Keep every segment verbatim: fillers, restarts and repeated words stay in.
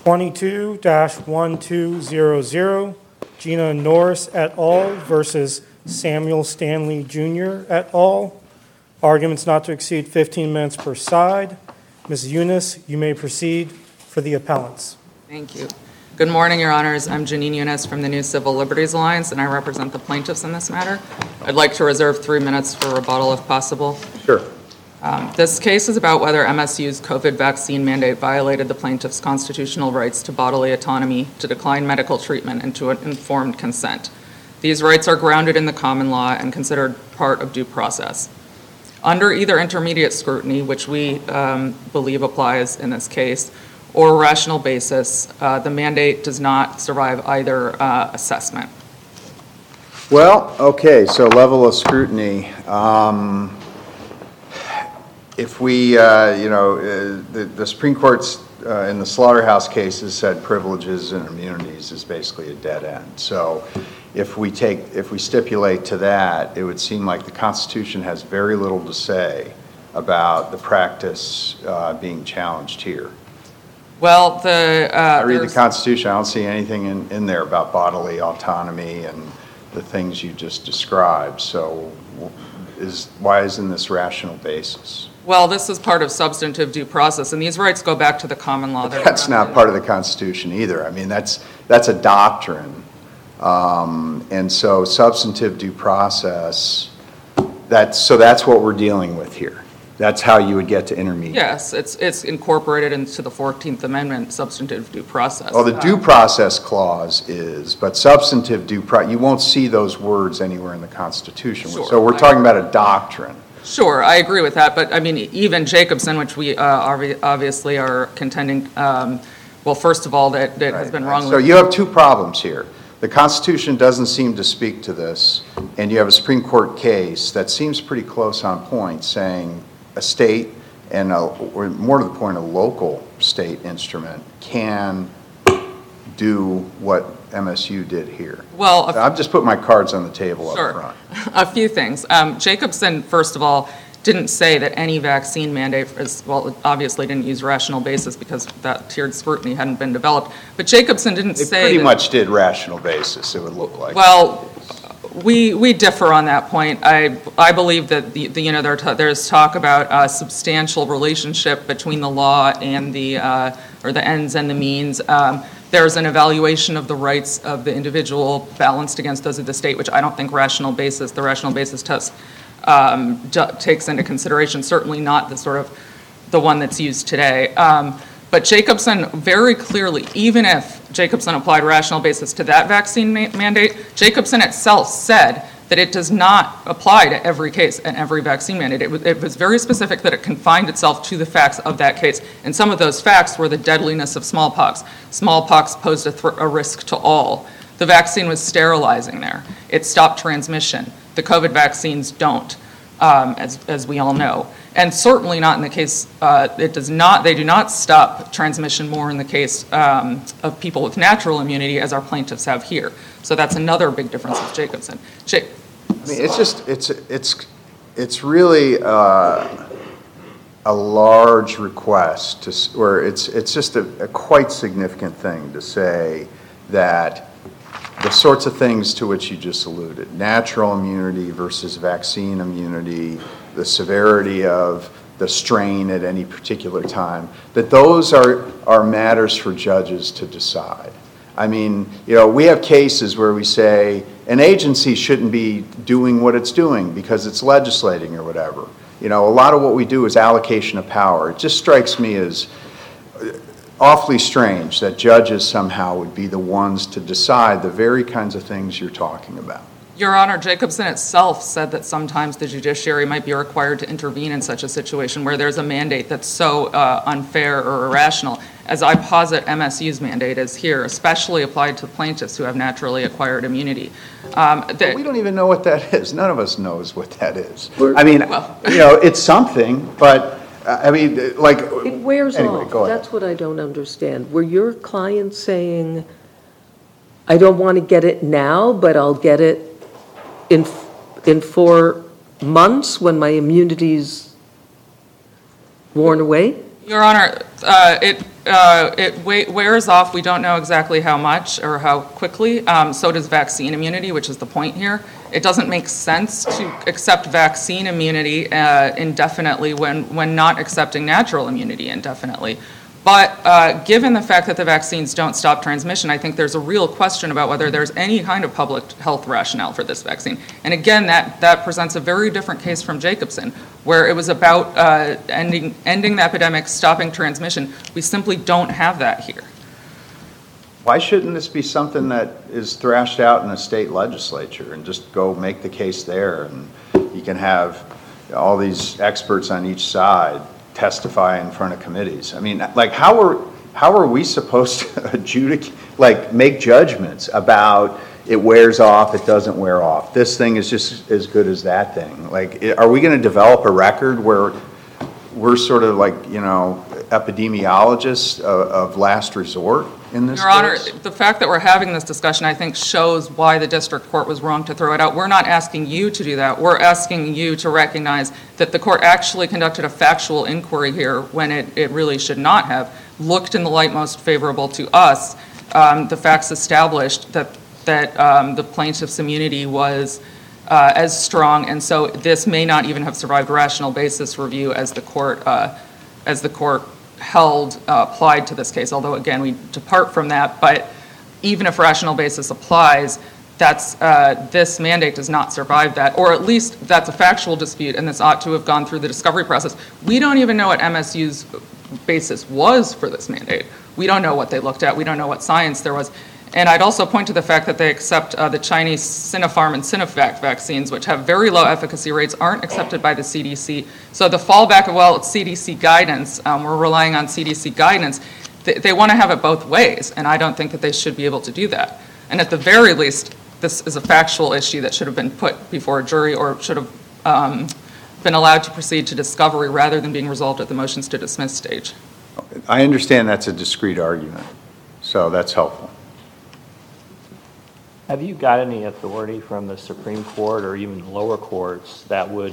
twenty-two dash one two zero zero, Gina Norris et al. Versus Samuel Stanley Junior et al. Arguments not to exceed fifteen minutes per side. Miz Eunice, you may proceed for the appellants. Thank you. Good morning, Your Honors. I'm Janine Eunice from the New Civil Liberties Alliance, and I represent the plaintiffs in this matter. I'd like to reserve three minutes for rebuttal if possible. Sure. Um, this case is about whether M S U's COVID vaccine mandate violated the plaintiff's constitutional rights to bodily autonomy, to decline medical treatment, and to informed consent. These rights are grounded in the common law and considered part of due process. Under either intermediate scrutiny, which we um, believe applies in this case, or rational basis, uh, the mandate does not survive either uh, assessment. Well, okay, so level of scrutiny. Um, if we, uh, you know, uh, the, the Supreme Court's uh, in the Slaughterhouse cases said privileges and immunities is basically a dead end. So if we take, if we stipulate to that, it would seem like the Constitution has very little to say about the practice uh, being challenged here. Well, the uh, I read the Constitution. I don't see anything in, in there about bodily autonomy and the things you just described. So, is why isn't this rational basis? Well, this is part of substantive due process, and these rights go back to the common law. That's not part of the Constitution either. I mean, that's that's a doctrine, um, and so substantive due process. That's so that's what we're dealing with here. That's how you would get to intermediate. Yes, it's it's incorporated into the fourteenth Amendment, substantive due process. Well, the due process clause is, but substantive due process, you won't see those words anywhere in the Constitution. Sure, so we're talking about a doctrine. Sure, I agree with that, but I mean, even Jacobson, which we uh, obviously are contending, um, well, first of all, that, that right, has been right. wrongly. So you have two problems here. The Constitution doesn't seem to speak to this, and you have a Supreme Court case that seems pretty close on point saying a state and, a, or more to the point, a local state instrument can do what M S U did here. Well, so I've just put my cards on the table sure. up front. A few things. Um, Jacobson, first of all, didn't say that any vaccine mandate, is, well, it obviously didn't use rational basis because that tiered scrutiny hadn't been developed, but Jacobson didn't it say pretty that, much did rational basis, it would look like. Well, we we differ on that point. I I believe that the, the you know there there's talk about a substantial relationship between the law and the uh, or the ends and the means. Um, there's an evaluation of the rights of the individual balanced against those of the state, which I don't think rational basis the rational basis test um, d- takes into consideration. Certainly not the sort of the one that's used today. Um, But Jacobson very clearly, even if Jacobson applied rational basis to that vaccine ma- mandate, Jacobson itself said that it does not apply to every case and every vaccine mandate. It was, it was very specific that it confined itself to the facts of that case. And some of those facts were the deadliness of smallpox. Smallpox posed a, th- a risk to all. The vaccine was sterilizing there. It stopped transmission. The COVID vaccines don't, um, as, as we all know. And certainly not in the case, uh, it does not, they do not stop transmission more in the case um, of people with natural immunity as our plaintiffs have here. So that's another big difference with Jacobson. Ja- I mean, it's just, it's, it's, it's really uh, a large request to, where it's, it's just a, a quite significant thing to say that the sorts of things to which you just alluded, natural immunity versus vaccine immunity, the severity of the strain at any particular time, that those are, are matters for judges to decide. I mean, you know, we have cases where we say an agency shouldn't be doing what it's doing because it's legislating or whatever. You know, a lot of what we do is allocation of power. It just strikes me as awfully strange that judges somehow would be the ones to decide the very kinds of things you're talking about. Your Honor, Jacobson itself said that sometimes the judiciary might be required to intervene in such a situation where there's a mandate that's so uh, unfair or irrational, as I posit M S U's mandate is here, especially applied to plaintiffs who have naturally acquired immunity. Um, the, we don't even know what that is. None of us knows what that is. I mean, well, you know, it's something, but uh, I mean, like... It wears anyway, off. Go ahead. That's what I don't understand. Were your clients saying, I don't want to get it now, but I'll get it in in four months when my immunity's worn away? Your Honor, uh, it, uh, it wa- wears off. We don't know exactly how much or how quickly. Um, so does vaccine immunity, which is the point here. It doesn't make sense to accept vaccine immunity uh, indefinitely when, when not accepting natural immunity indefinitely. But uh, given the fact that the vaccines don't stop transmission, I think there's a real question about whether there's any kind of public health rationale for this vaccine. And again, that, that presents a very different case from Jacobson, where it was about uh, ending, ending the epidemic, stopping transmission. We simply don't have that here. Why shouldn't this be something that is thrashed out in a state legislature and just go make the case there, and you can have all these experts on each side testify in front of committees? I mean, like, how are how are we supposed to adjudicate, like, make judgments about it wears off, it doesn't wear off, this thing is just as good as that thing? Like, are we going to develop a record where we're sort of like, you know, epidemiologists of, of last resort in this Your Honor, case? the fact that we're having this discussion, I think, shows why the district court was wrong to throw it out. We're not asking you to do that. We're asking you to recognize that the court actually conducted a factual inquiry here when it, it really should not have. Looked in the light most favorable to us. Um, the facts established that, that um, the plaintiff's immunity was uh, as strong, and so this may not even have survived rational basis review as the court, uh, as the court held uh, applied to this case, although again we depart from that. But even if rational basis applies, that's uh, this mandate does not survive that, or at least that's a factual dispute, and this ought to have gone through the discovery process. We don't even know what M S U's basis was for this mandate. We don't know what they looked at. We don't know what science there was. And I'd also point to the fact that they accept uh, the Chinese Sinopharm and Sinovac vaccines, which have very low efficacy rates, aren't accepted by the C D C. So the fallback of, well, it's C D C guidance, um, we're relying on C D C guidance, they, they want to have it both ways, and I don't think that they should be able to do that. And at the very least, this is a factual issue that should have been put before a jury, or should have um, been allowed to proceed to discovery rather than being resolved at the motions to dismiss stage. I understand that's a discrete argument, so that's helpful. Have you got any authority from the Supreme Court or even lower courts that would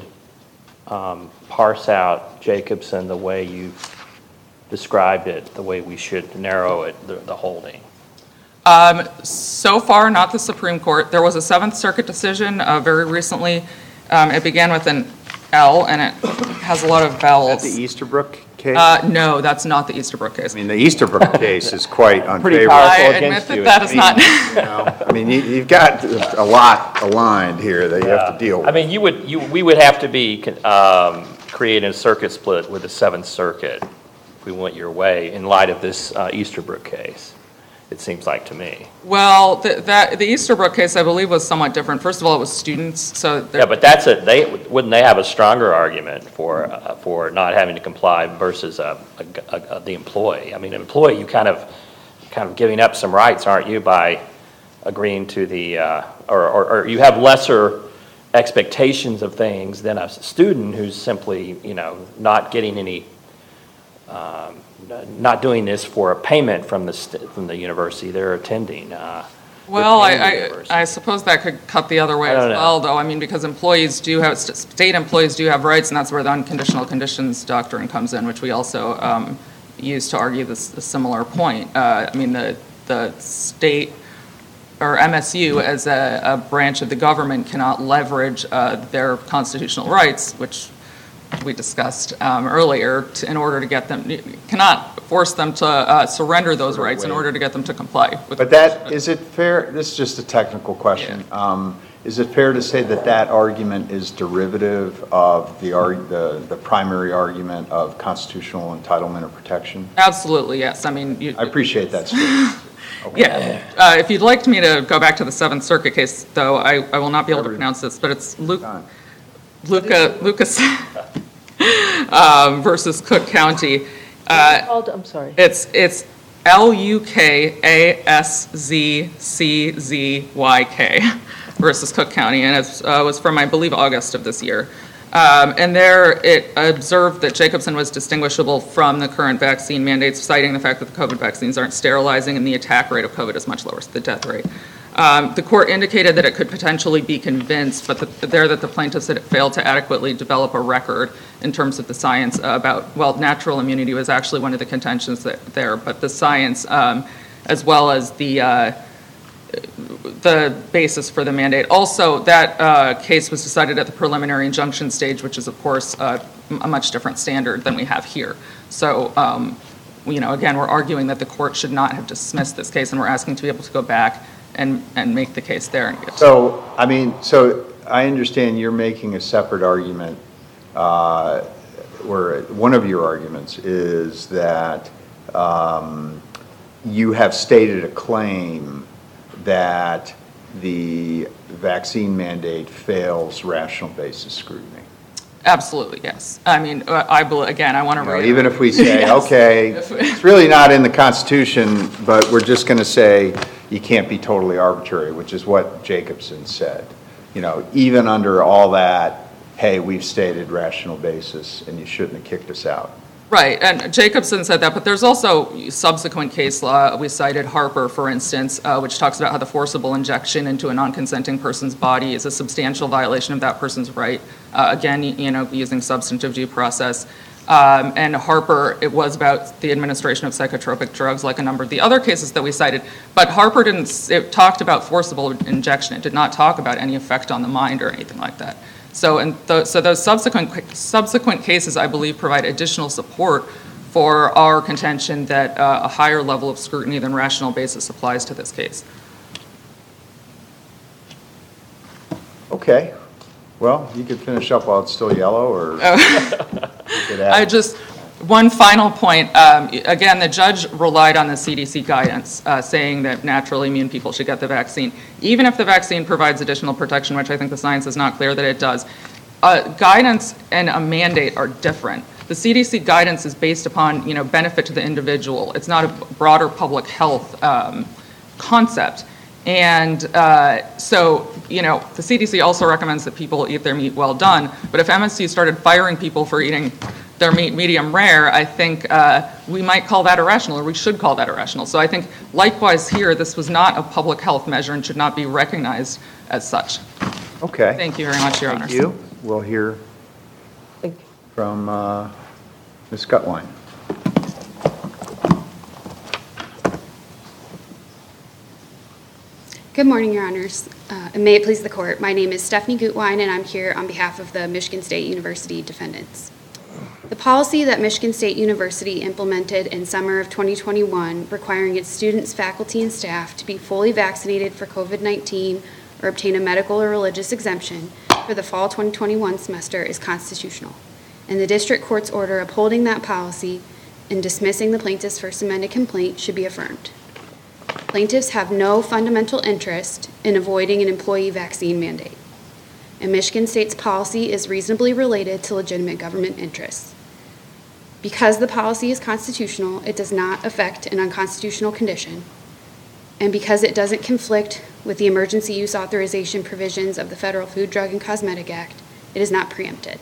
um, parse out Jacobson the way you've described it, the way we should narrow it, the, the holding? Um, so far, not the Supreme Court. There was a Seventh Circuit decision uh, very recently. Um, it began with an L, and it has a lot of vowels. Is that the Easterbrook case? Uh, no, that's not the Easterbrook case. I mean, the Easterbrook case is quite Pretty unfavorable. powerful I admit against that you. that is not. You know, I mean, you, you've got a lot aligned here that you have to deal with. I mean, you would, you, we would have to be um, creating a circuit split with the Seventh Circuit if we went your way in light of this uh, Easterbrook case, it seems like to me. Well, the, that, the Easterbrook case, I believe, was somewhat different. First of all, it was students, so. Yeah, but that's a, they, wouldn't they have a stronger argument for, uh, for not having to comply versus a, a, a, the employee? I mean, an employee, you kind of, kind of giving up some rights, aren't you, by agreeing to the, uh, or, or, or you have lesser expectations of things than a student who's simply, you know, not getting any, um, not doing this for a payment from the st- from the university they're attending. Uh, Well, I, paying the I, university. I suppose that could cut the other way I as don't know. well, though. I mean, because employees do have, st- state employees do have rights, and that's where the unconditional conditions doctrine comes in, which we also um, use to argue this a similar point. Uh, I mean, the the state or M S U as a, a branch of the government cannot leverage uh, their constitutional rights, which we discussed um, earlier, to, in order to get them, cannot force them to uh, surrender those rights in order to get them to comply with. But that, is it fair, this is just a technical question. Um, Is it fair to say that that argument is derivative of the, arg- the, the primary argument of constitutional entitlement or protection? Absolutely, yes. I mean, you, I appreciate that statement. yeah. Uh, if you'd like me to go back to the Seventh Circuit case, though, I, I will not be able to pronounce this, but it's Luke, Fine. Luca, Lucas um, versus Cook County. Uh, Called, I'm sorry. It's it's L U K A S Z C Z Y K versus Cook County, and it uh, was from, I believe, August of this year. Um, and there it observed that Jacobson was distinguishable from the current vaccine mandates, citing the fact that the COVID vaccines aren't sterilizing and the attack rate of COVID is much lower, so the death rate. Um, The court indicated that it could potentially be convinced, but the- there that the plaintiffs had failed to adequately develop a record in terms of the science about, well, natural immunity was actually one of the contentions that- there, but the science um, as well as the uh, the basis for the mandate. Also, that uh, case was decided at the preliminary injunction stage, which is, of course, uh, a much different standard than we have here. So, um, you know, again, we're arguing that the court should not have dismissed this case, and we're asking to be able to go back and, and make the case there. And get So, I mean, so I understand you're making a separate argument, uh, where one of your arguments is that um, you have stated a claim that the vaccine mandate fails rational basis scrutiny. Absolutely, yes. I mean, uh, I, bel- again, I want to You know, reiterate. even if we say, Yes. okay, it's really not in the Constitution, but we're just going to say you can't be totally arbitrary, which is what Jacobson said. You know, even under all that, hey, we've stated rational basis, and you shouldn't have kicked us out. Right, and Jacobson said that, but there's also subsequent case law. We cited Harper, for instance, uh, which talks about how the forcible injection into a non-consenting person's body is a substantial violation of that person's right. Uh, again, you know, using substantive due process. Um, and Harper, it was about the administration of psychotropic drugs, like a number of the other cases that we cited. But Harper didn't, it talked about forcible injection. It did not talk about any effect on the mind or anything like that. So, and th- so those subsequent subsequent cases, I believe, provide additional support for our contention that uh, a higher level of scrutiny than rational basis applies to this case. Okay. Well, you could finish up while it's still yellow, or you could add. I just, one final point. Um, again, the judge relied on the C D C guidance uh, saying that naturally immune people should get the vaccine. Even if the vaccine provides additional protection, which I think the science is not clear that it does, uh, guidance and a mandate are different. The C D C guidance is based upon, you know, benefit to the individual. It's not a broader public health um, concept. And uh, so, you know, the C D C also recommends that people eat their meat well done. But if M S C started firing people for eating their meat medium rare, I think uh, we might call that irrational, or we should call that irrational. So I think likewise here, this was not a public health measure and should not be recognized as such. Okay. Thank you very much, Your Honors. Thank you. We'll hear Thank you. from uh, Miz Gutwein. Good morning, Your Honors, uh, and may it please the Court. My name is Stephanie Gutwein, and I'm here on behalf of the Michigan State University defendants. The policy that Michigan State University implemented in summer of twenty twenty-one, requiring its students, faculty, and staff to be fully vaccinated for COVID nineteen or obtain a medical or religious exemption for the fall twenty twenty-one semester, is constitutional, and the district court's order upholding that policy and dismissing the plaintiff's first amended complaint should be affirmed. Plaintiffs have no fundamental interest in avoiding an employee vaccine mandate, and Michigan State's policy is reasonably related to legitimate government interests. Because the policy is constitutional, it does not affect an unconstitutional condition, and because it doesn't conflict with the emergency use authorization provisions of the Federal Food, Drug, and Cosmetic Act, it is not preempted.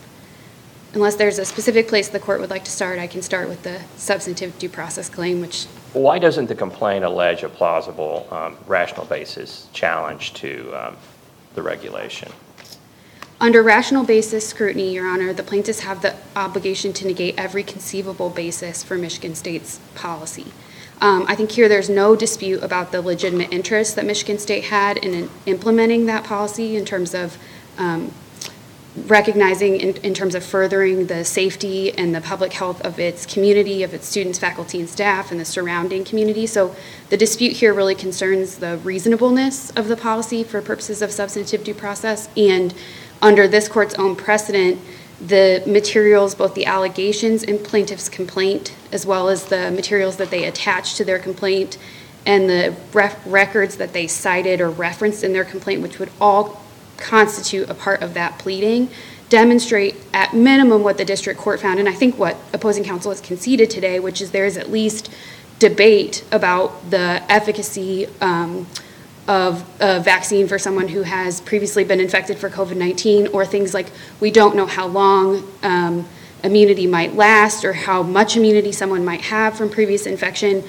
Unless there's a specific place the court would like to start, I can start with the substantive due process claim, which Why doesn't the complaint allege a plausible, um, rational basis challenge to um, the regulation? under rational basis scrutiny, Your Honor, the plaintiffs have the obligation to negate every conceivable basis for Michigan State's policy. Um, I think here there's no dispute about the legitimate interest that Michigan State had in implementing that policy in terms of um, recognizing in, in terms of furthering the safety and the public health of its community, of its students, faculty, and staff, and the surrounding community. So the dispute here really concerns the reasonableness of the policy for purposes of substantive due process. And under this court's own precedent, the materials, both the allegations in plaintiff's complaint, as well as the materials that they attached to their complaint, and the ref- records that they cited or referenced in their complaint, which would all constitute a part of that pleading, demonstrate at minimum what the district court found, and I think what opposing counsel has conceded today, which is there is at least debate about the efficacy um, of a vaccine for someone who has previously been infected for COVID nineteen, or things like we don't know how long um, immunity might last or how much immunity someone might have from previous infection.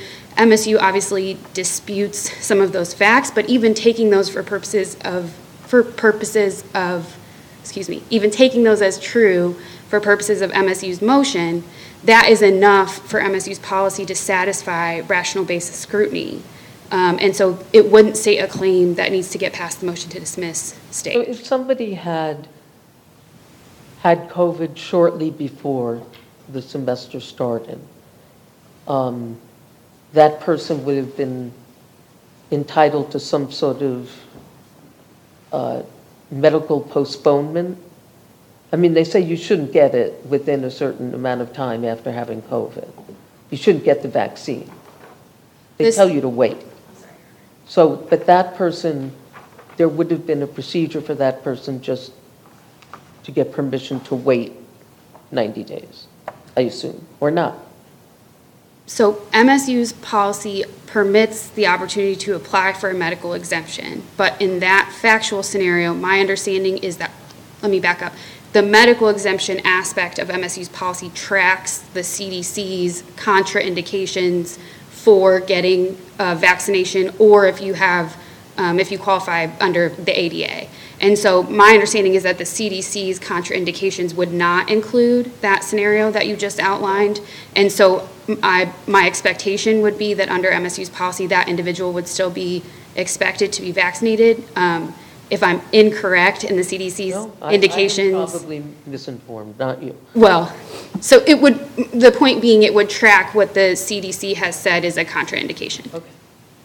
M S U obviously disputes some of those facts, but even taking those for purposes of, for purposes of, excuse me, even taking those as true for purposes of M S U's motion, that is enough for M S U's policy to satisfy rational basis scrutiny. Um, and so it wouldn't state a claim that needs to get past the motion to dismiss So stage. if somebody had had COVID shortly before the semester started, um, that person would have been entitled to some sort of uh, medical postponement? I mean, they say you shouldn't get it within a certain amount of time after having COVID. You shouldn't get the vaccine. They This- tell you to wait. So, but that person, there would have been a procedure for that person just to get permission to wait ninety days, I assume, or not? So M S U's policy permits the opportunity to apply for a medical exemption. But in that factual scenario, my understanding is that, let me back up. The medical exemption aspect of M S U's policy tracks the C D C's contraindications for getting a vaccination, or if you have, um, if you qualify under the A D A. And so my understanding is that the C D C's contraindications would not include that scenario that you just outlined. And so I, my expectation would be that under M S U's policy, that individual would still be expected to be vaccinated. Um, if I'm incorrect in the C D C's No, I- indications. I'm probably misinformed, not you. Well, so it would, the point being, it would track what the C D C has said is a contraindication. Okay.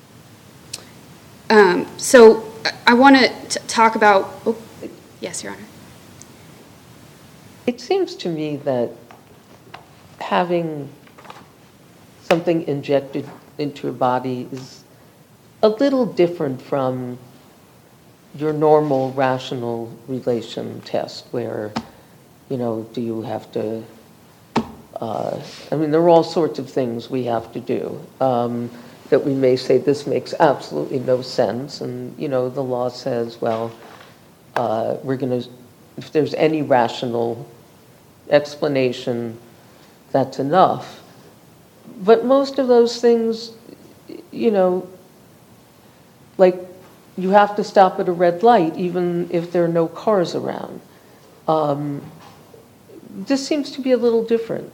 Um, so I- I want to talk about, oh, yes, Your Honor. It seems to me that having something injected into your body is a little different from your normal rational relation test where, you know, do you have to, uh, I mean, there are all sorts of things we have to do um, that we may say this makes absolutely no sense. And, you know, the law says, well, uh, we're going to, if there's any rational explanation, that's enough. But most of those things, you know, like you have to stop at a red light even if there are no cars around. Um, this seems to be a little different.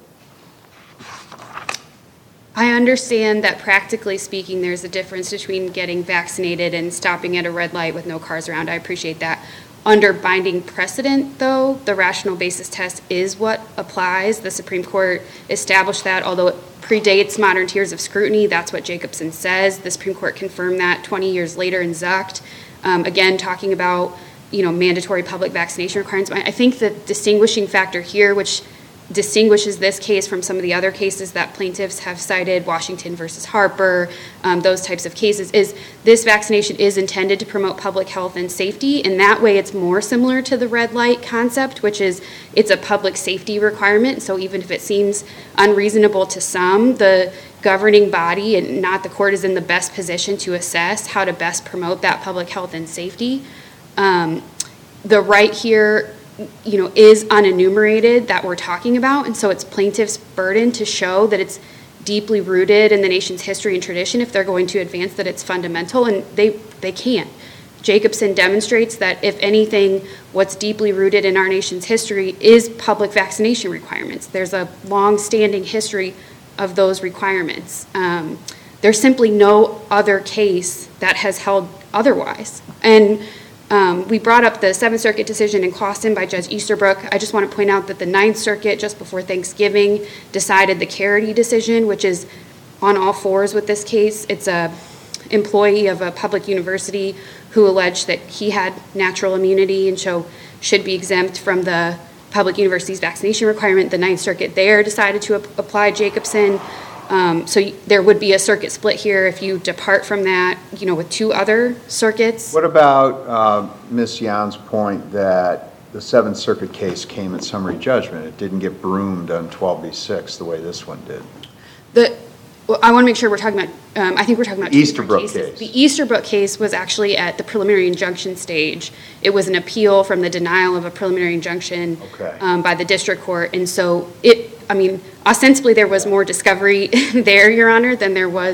I understand that practically speaking, there's a difference between getting vaccinated and stopping at a red light with no cars around. I appreciate that. Under binding precedent, though, the rational basis test is what applies. The Supreme Court established that, although it predates modern tiers of scrutiny. That's what Jacobson says. The Supreme Court confirmed that twenty years later in Zucht. Um, again, talking about, you know, mandatory public vaccination requirements. I think the distinguishing factor here, which distinguishes this case from some of the other cases that plaintiffs have cited, Washington versus Harper, um, those types of cases, is this vaccination is intended to promote public health and safety. And that way it's more similar to the red light concept, which is it's a public safety requirement. So even if it seems unreasonable to some, the governing body and not the court is in the best position to assess how to best promote that public health and safety. Um, the right here, you know, is unenumerated that we're talking about, and so it's plaintiff's burden to show that it's deeply rooted in the nation's history and tradition if they're going to advance that it's fundamental, and they they can't. Jacobson demonstrates that if anything, what's deeply rooted in our nation's history is public vaccination requirements. There's a long-standing history of those requirements. Um, there's simply no other case that has held otherwise, and Um, we brought up the Seventh Circuit decision in Clawson by Judge Easterbrook. I just want to point out that the Ninth Circuit, just before Thanksgiving, decided the Carity decision, which is on all fours with this case. It's a employee of a public university who alleged that he had natural immunity and so should be exempt from the public university's vaccination requirement. The Ninth Circuit there decided to ap- apply Jacobson. Um, so y- there would be a circuit split here if you depart from that, you know, with two other circuits. What about uh, Miz Jan's point that the Seventh Circuit case came at summary judgment? It didn't get broomed on twelve B six the way this one did. The, well, I want to make sure we're talking about, um, I think we're talking about two different Easterbrook cases. case. The Easterbrook case was actually at the preliminary injunction stage. It was an appeal from the denial of a preliminary injunction Okay. um, by the district court. And so it, I mean, ostensibly there was more discovery there, Your Honor, than there was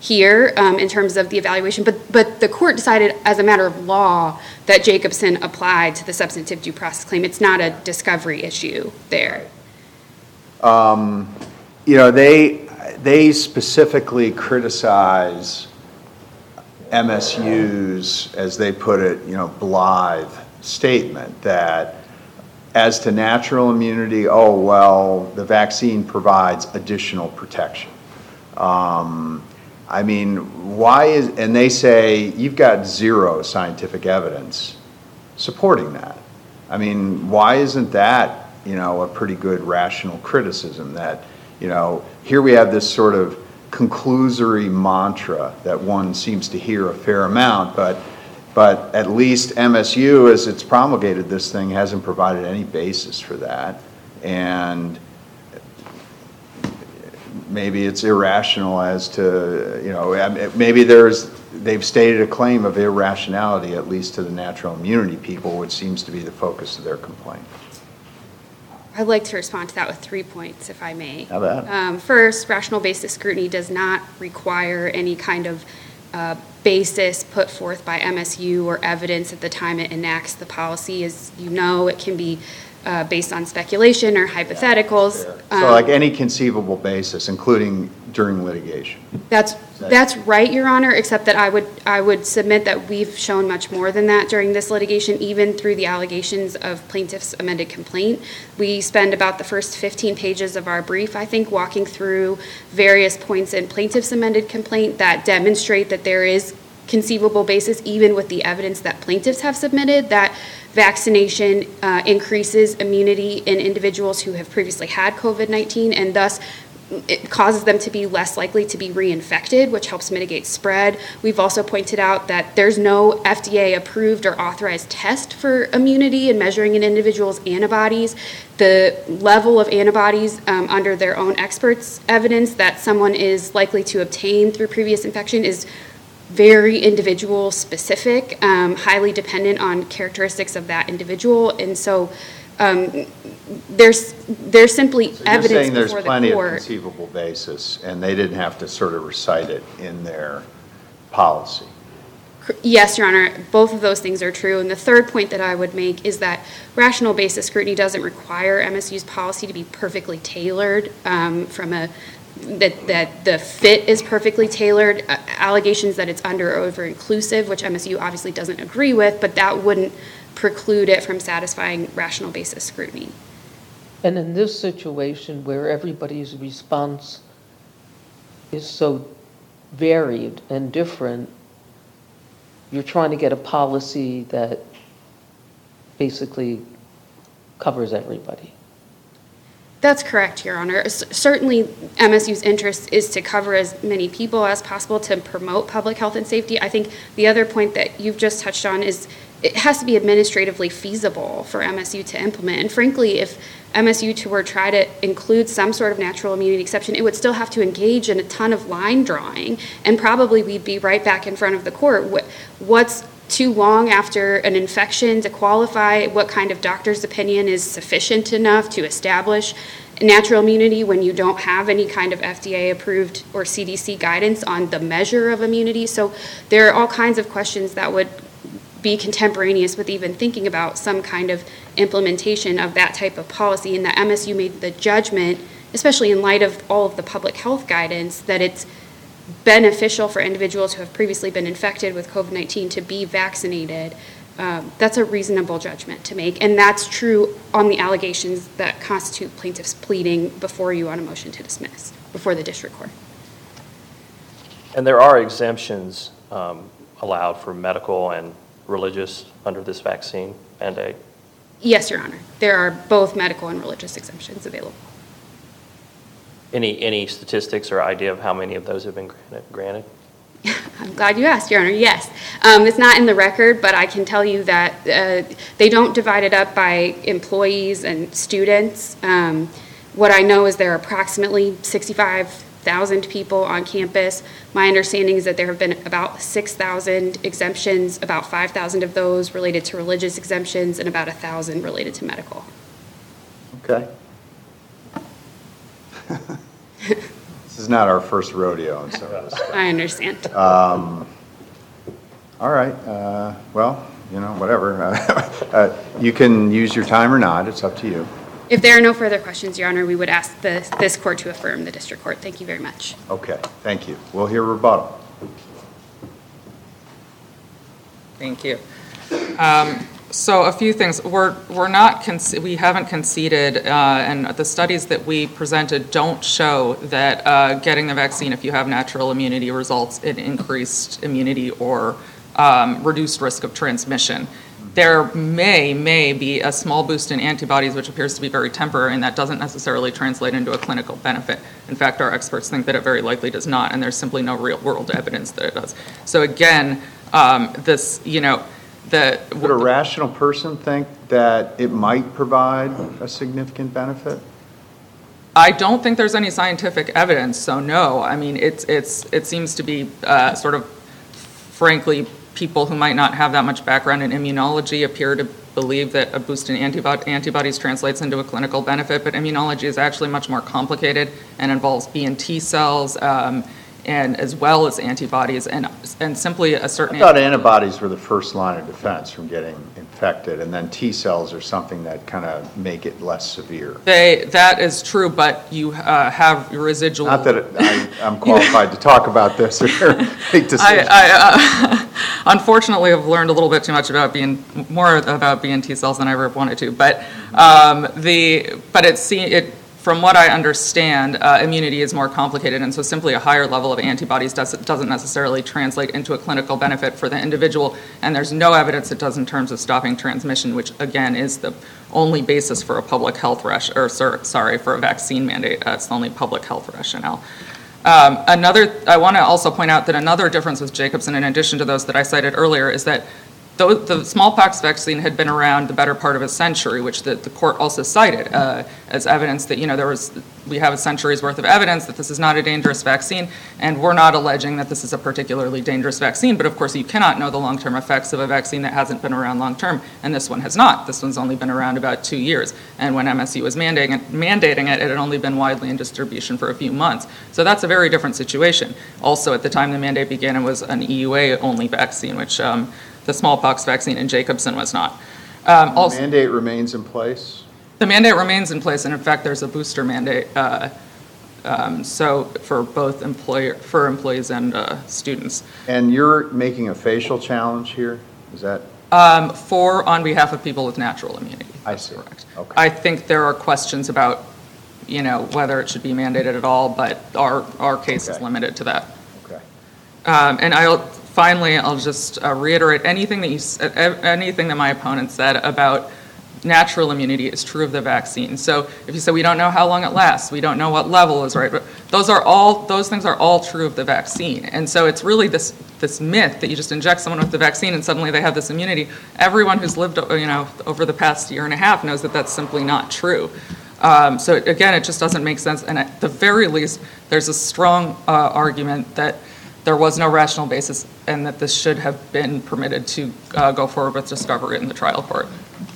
here um, in terms of the evaluation, but, but the court decided as a matter of law that Jacobson applied to the substantive due process claim. It's not a discovery issue there. Um, you know, they, they specifically criticize M S U's, as they put it, you know, blithe statement that as to natural immunity, oh, well, the vaccine provides additional protection. Um, I mean, why is, and they say you've got zero scientific evidence supporting that. I mean, why isn't that, you know, a pretty good rational criticism that, you know, here we have this sort of conclusory mantra that one seems to hear a fair amount, but but at least M S U, as it's promulgated this thing, hasn't provided any basis for that. And maybe it's irrational as to, you know, maybe there's, they've stated a claim of irrationality, at least to the natural immunity people, which seems to be the focus of their complaint. I'd like to respond to that with three points, if I may. How about it? Um, first, rational basis scrutiny does not require any kind of uh, basis put forth by M S U or evidence at the time it enacts the policy. As you know, it can be uh, based on speculation or hypotheticals. So Um, like any conceivable basis, including during litigation. That's, that's right, Your Honor, except that I would, I would submit that we've shown much more than that during this litigation, even through the allegations of plaintiff's amended complaint. We spend about the first fifteen pages of our brief, I think, walking through various points in plaintiff's amended complaint that demonstrate that there is conceivable basis, even with the evidence that plaintiffs have submitted, that vaccination uh, increases immunity in individuals who have previously had COVID nineteen, and thus it causes them to be less likely to be reinfected, which helps mitigate spread. We've also pointed out that there's no F D A-approved or authorized test for immunity and measuring an individual's antibodies. The level of antibodies um, under their own experts' evidence that someone is likely to obtain through previous infection is very individual specific, um, highly dependent on characteristics of that individual. And so um, there's there's simply So evidence you're saying there's before the plenty of court. conceivable basis, and they didn't have to sort of recite it in their policy. Yes, Your Honor, both of those things are true. And the third point that I would make is that rational basis scrutiny doesn't require M S U's policy to be perfectly tailored um, from a that that the fit is perfectly tailored. Uh, allegations that it's under or over inclusive, which M S U obviously doesn't agree with, but that wouldn't preclude it from satisfying rational basis scrutiny. And in this situation where everybody's response is so varied and different, you're trying to get a policy that basically covers everybody. That's correct, Your Honor. C- Certainly, M S U's interest is to cover as many people as possible to promote public health and safety. I think the other point that you've just touched on is it has to be administratively feasible for M S U to implement. And frankly, if M S U were to try to include some sort of natural immunity exception, it would still have to engage in a ton of line drawing, and probably we'd be right back in front of the court. What, what's too long after an infection to qualify? What kind of doctor's opinion is sufficient enough to establish natural immunity when you don't have any kind of F D A-approved or C D C guidance on the measure of immunity? So there are all kinds of questions that would be contemporaneous with even thinking about some kind of implementation of that type of policy, and that M S U made the judgment, especially in light of all of the public health guidance, that it's beneficial for individuals who have previously been infected with COVID nineteen to be vaccinated. Um, that's a reasonable judgment to make, and that's true on the allegations that constitute plaintiff's pleading before you on a motion to dismiss, before the district court. And there are exemptions um, allowed for medical and religious under this vaccine mandate? Yes, Your Honor. There are both medical and religious exemptions available. Any, any statistics or idea of how many of those have been granted? granted? I'm glad you asked, Your Honor. Yes. Um, it's not in the record, but I can tell you that uh, they don't divide it up by employees and students. Um, what I know is there are approximately sixty-five thousand people on campus. My understanding is that there have been about six thousand exemptions, about five thousand of those related to religious exemptions, and about one thousand related to medical. Okay. This is not our first rodeo in some of this stuff. I understand. All right, uh, well, you know, whatever. Uh, You can use your time or not, it's up to you. If there are no further questions, Your Honor, we would ask the, this court to affirm the district court. Thank you very much. Okay, thank you. We'll hear rebuttal. Thank you. Um, So a few things. We're, we're not, conce- we haven't conceded, uh, and the studies that we presented don't show that uh, getting the vaccine, if you have natural immunity, results in increased immunity or um, reduced risk of transmission. There may, may be a small boost in antibodies, which appears to be very temporary, and that doesn't necessarily translate into a clinical benefit. In fact, our experts think that it very likely does not, and there's simply no real-world evidence that it does. So again, um, this, you know, the... Would a rational person think that it might provide a significant benefit? I don't think there's any scientific evidence, so no. I mean, it's, it's, it seems to be uh, sort of, frankly, people who might not have that much background in immunology appear to believe that a boost in antibod- antibodies translates into a clinical benefit, but immunology is actually much more complicated and involves B and T cells, um, and as well as antibodies, and and simply a certain... I thought antibodies were the first line of defense from getting infected, and then T cells are something that kind of make it less severe. They, that is true, but you uh, have residual... Not that it, I, I'm qualified to talk about this or make decisions. I, I uh, unfortunately have learned a little bit too much about being more about B and T cells than I ever wanted to, but um, the but it's it from what I understand, uh, immunity is more complicated, and so simply a higher level of antibodies doesn't doesn't necessarily translate into a clinical benefit for the individual, and there's no evidence it does in terms of stopping transmission, which again is the only basis for a public health rash or sorry for a vaccine mandate. That's the only public health rationale. Um, another, I want to also point out that another difference with Jacobson, in addition to those that I cited earlier, is that though the smallpox vaccine had been around the better part of a century, which the, the court also cited uh, as evidence that, you know, there was, we have a century's worth of evidence that this is not a dangerous vaccine, and we're not alleging that this is a particularly dangerous vaccine, but of course you cannot know the long-term effects of a vaccine that hasn't been around long-term, and this one has not. This one's only been around about two years, and when M S U was mandating it, mandating it, it had only been widely in distribution for a few months. So that's a very different situation. Also, at the time the mandate began, it was an E U A-only vaccine, which um, the smallpox vaccine in Jacobson was not. Um, also, the mandate remains in place? The mandate remains in place, and in fact, there's a booster mandate. Uh, um, so for both employer, for employees and uh, students. And you're making a facial challenge here? Is that? Um, for on behalf of people with natural immunity. I see. Correct. Okay. I think there are questions about, you know, whether it should be mandated at all, but our our case Okay. is limited to that. Okay. Um, and I'll finally, I'll just uh, reiterate anything that you, s- uh, anything that my opponent said about natural immunity is true of the vaccine. So if you say we don't know how long it lasts, we don't know what level is right, but those are all, those things are all true of the vaccine. And so it's really this this myth that you just inject someone with the vaccine and suddenly they have this immunity. Everyone who's lived, you know, over the past year and a half knows that that's simply not true. Um, so again, it just doesn't make sense. And at the very least, there's a strong uh, argument that there was no rational basis and that this should have been permitted to uh, go forward with discovery in the trial court.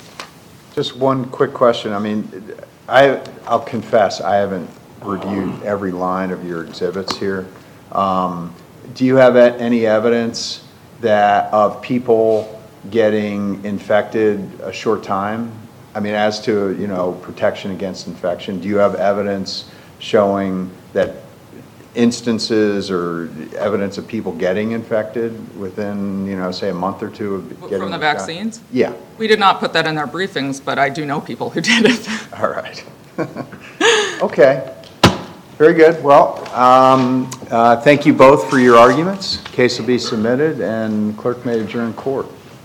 Just one quick question. I mean, I, I'll confess, I haven't reviewed every line of your exhibits here. Um, do you have a- any evidence that of people getting infected a short time? I mean, as to, you know, protection against infection, do you have evidence showing that instances or evidence of people getting infected within, you know, say a month or two of getting From the shot? vaccines? Yeah. We did not put that in our briefings, but I do know people who did it. All right. Okay. Very good. Well, um, uh, thank you both for your arguments. Case will be submitted and clerk may adjourn court.